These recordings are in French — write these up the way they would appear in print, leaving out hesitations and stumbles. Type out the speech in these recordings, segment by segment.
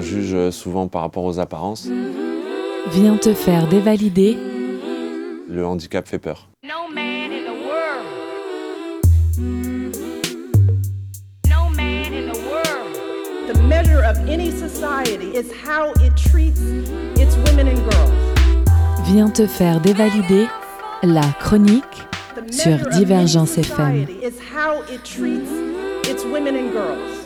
juge souvent par rapport aux apparences. Viens te faire dévalider. Le handicap fait peur. No man in the world. No man in the world. The measure of any society is how it treats its women and girls. Viens te faire dévalider. La chronique The sur measure of any Divergence FM. society is how it treats its women and girls.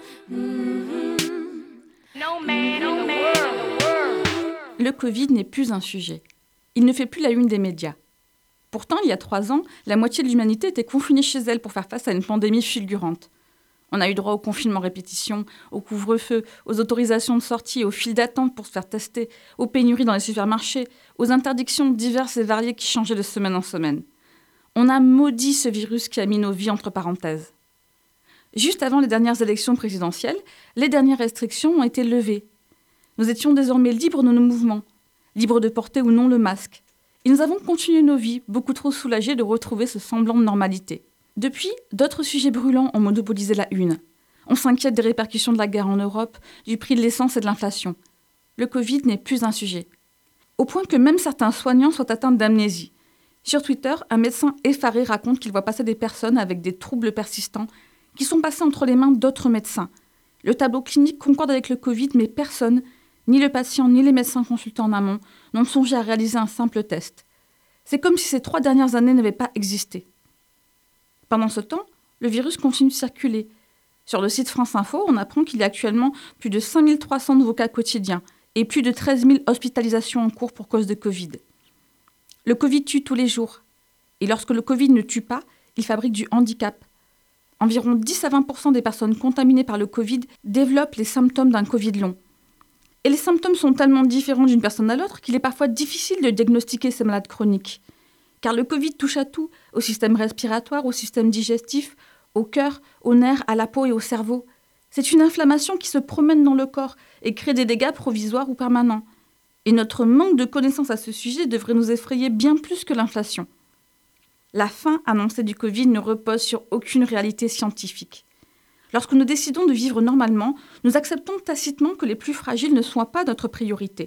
No man in the world. Le Covid n'est plus un sujet. Il ne fait plus la une des médias. Pourtant, il y a 3 ans, la moitié de l'humanité était confinée chez elle pour faire face à une pandémie fulgurante. On a eu droit au confinement répétition, au couvre-feu, aux autorisations de sortie, aux files d'attente pour se faire tester, aux pénuries dans les supermarchés, aux interdictions diverses et variées qui changeaient de semaine en semaine. On a maudit ce virus qui a mis nos vies entre parenthèses. Juste avant les dernières élections présidentielles, les dernières restrictions ont été levées. Nous étions désormais libres de nos mouvements, libres de porter ou non le masque. Et nous avons continué nos vies, beaucoup trop soulagés de retrouver ce semblant de normalité. Depuis, d'autres sujets brûlants ont monopolisé la une. On s'inquiète des répercussions de la guerre en Europe, du prix de l'essence et de l'inflation. Le Covid n'est plus un sujet. Au point que même certains soignants sont atteints d'amnésie. Sur Twitter, un médecin effaré raconte qu'il voit passer des personnes avec des troubles persistants qui sont passées entre les mains d'autres médecins. Le tableau clinique concorde avec le Covid, mais personne, ni le patient ni les médecins consultés en amont, n'ont songé à réaliser un simple test. C'est comme si ces 3 dernières années n'avaient pas existé. Pendant ce temps, le virus continue de circuler. Sur le site France Info, on apprend qu'il y a actuellement plus de 5300 nouveaux cas quotidiens et plus de 13 000 hospitalisations en cours pour cause de Covid. Le Covid tue tous les jours. Et lorsque le Covid ne tue pas, il fabrique du handicap. Environ 10 à 20% des personnes contaminées par le Covid développent les symptômes d'un Covid long. Et les symptômes sont tellement différents d'une personne à l'autre qu'il est parfois difficile de diagnostiquer ces malades chroniques. Car le Covid touche à tout, au système respiratoire, au système digestif, au cœur, aux nerfs, à la peau et au cerveau. C'est une inflammation qui se promène dans le corps et crée des dégâts provisoires ou permanents. Et notre manque de connaissances à ce sujet devrait nous effrayer bien plus que l'inflation. La fin annoncée du Covid ne repose sur aucune réalité scientifique. Lorsque nous décidons de vivre normalement, nous acceptons tacitement que les plus fragiles ne soient pas notre priorité.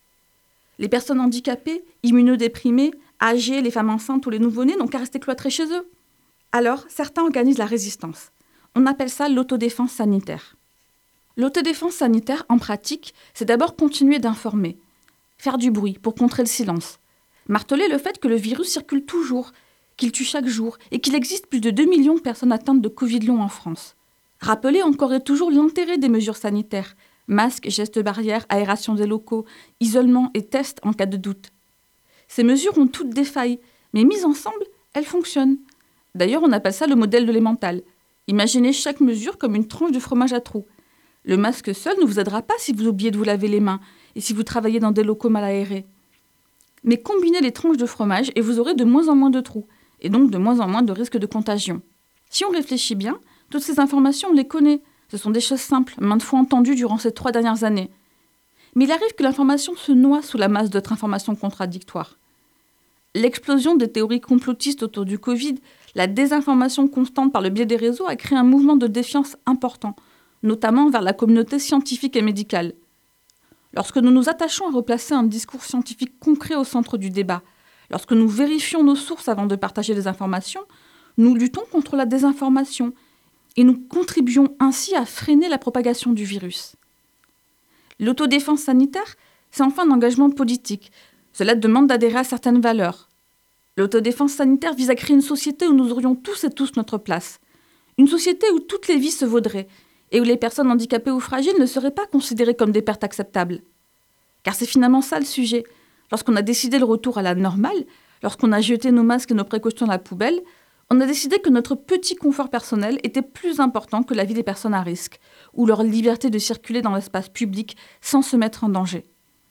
Les personnes handicapées, immunodéprimées, âgées, les femmes enceintes ou les nouveau-nés n'ont qu'à rester cloîtrés chez eux. Alors, certains organisent la résistance. On appelle ça l'autodéfense sanitaire. L'autodéfense sanitaire, en pratique, c'est d'abord continuer d'informer, faire du bruit pour contrer le silence, marteler le fait que le virus circule toujours, qu'il tue chaque jour et qu'il existe plus de 2 millions de personnes atteintes de Covid long en France. Rappeler encore et toujours l'intérêt des mesures sanitaires, masques, gestes barrières, aération des locaux, isolement et tests en cas de doute. Ces mesures ont toutes des failles, mais mises ensemble, elles fonctionnent. D'ailleurs, on appelle ça le modèle de l'emmental. Imaginez chaque mesure comme une tranche de fromage à trous. Le masque seul ne vous aidera pas si vous oubliez de vous laver les mains et si vous travaillez dans des locaux mal aérés. Mais combinez les tranches de fromage et vous aurez de moins en moins de trous, et donc de moins en moins de risques de contagion. Si on réfléchit bien, toutes ces informations, on les connaît. Ce sont des choses simples, maintes fois entendues durant ces 3 dernières années. Mais il arrive que l'information se noie sous la masse d'autres informations contradictoires. L'explosion des théories complotistes autour du Covid, la désinformation constante par le biais des réseaux a créé un mouvement de défiance important, notamment vers la communauté scientifique et médicale. Lorsque nous nous attachons à replacer un discours scientifique concret au centre du débat, lorsque nous vérifions nos sources avant de partager des informations, nous luttons contre la désinformation et nous contribuons ainsi à freiner la propagation du virus. L'autodéfense sanitaire, c'est enfin un engagement politique. Cela demande d'adhérer à certaines valeurs. L'autodéfense sanitaire vise à créer une société où nous aurions tous et tous notre place. Une société où toutes les vies se vaudraient et où les personnes handicapées ou fragiles ne seraient pas considérées comme des pertes acceptables. Car c'est finalement ça le sujet. Lorsqu'on a décidé le retour à la normale, lorsqu'on a jeté nos masques et nos précautions à la poubelle, on a décidé que notre petit confort personnel était plus important que la vie des personnes à risque, ou leur liberté de circuler dans l'espace public sans se mettre en danger.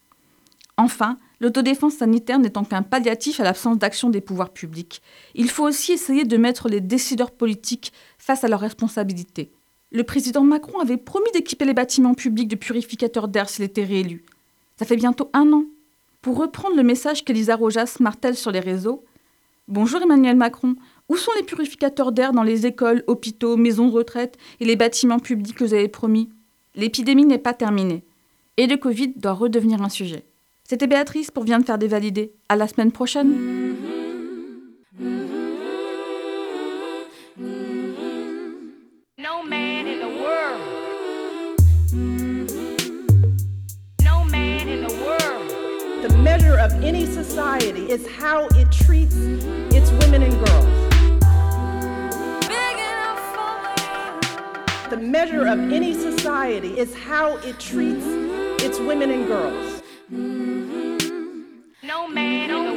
Enfin, l'autodéfense sanitaire n'étant qu'un palliatif à l'absence d'action des pouvoirs publics, il faut aussi essayer de mettre les décideurs politiques face à leurs responsabilités. Le président Macron avait promis d'équiper les bâtiments publics de purificateurs d'air s'il était réélu. Ça fait bientôt 1 an. Pour reprendre le message qu'Elisa Rojas martèle sur les réseaux, « Bonjour Emmanuel Macron, où sont les purificateurs d'air dans les écoles, hôpitaux, maisons de retraite et les bâtiments publics que vous avez promis ? L'épidémie n'est pas terminée. Et le Covid doit redevenir un sujet. C'était Béatrice pour Viens de faire dévalider. À la semaine prochaine. No man in the world. No man in the world. The measure of any society is how it treats its women and girls. The measure of any society is how it treats its women and girls. No man in the